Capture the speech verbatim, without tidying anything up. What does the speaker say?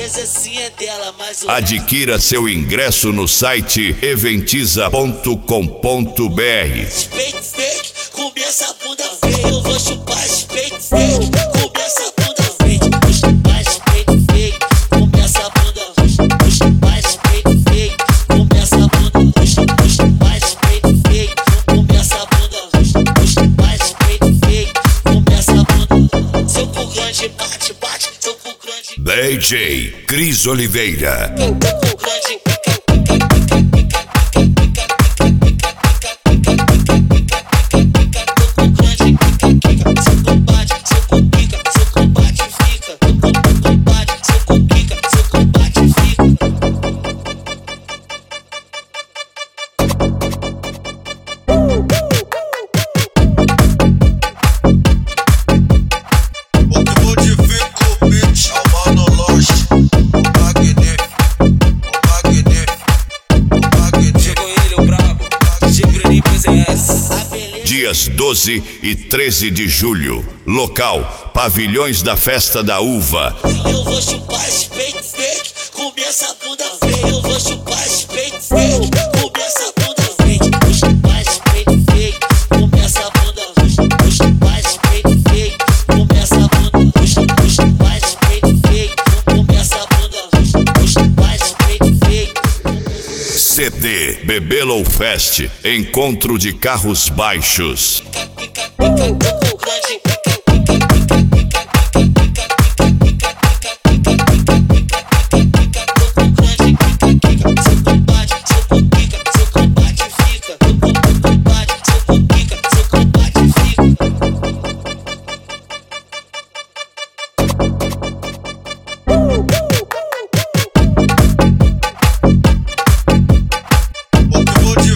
presencinha dela, mas o Adquira seu ingresso no site eventiza ponto com ponto br. Peito fake, começa a bunda feia. Eu vou chupar esse peito fake, começa a bunda fake. Vou chupar esse peito fake, começa a bunda. Vou chupar esse peito fake, começa a bunda. Vou chupar esse peito fake, começa a bunda. Vou chupar esse peito fake, começa a bunda. Seu cu grande bate, bate, seu cu grande. D J Cris Oliveira. Seu cu grande. Dias doze e treze de julho. Local: Pavilhões da Festa da Uva. Eu vou chupar esse peito fake, começa a bunda feia. Eu vou chupar esse peito fake, começa a bunda fake. Vou chupar esse peito fake, começa a bunda. Vou chupar esse peito fake, começa a bunda. Vou chupar esse peito fake, começa a bunda. Vou chupar esse peito fake. C D Bebelo Fest. Encontro de carros baixos. Pica, pica, pica.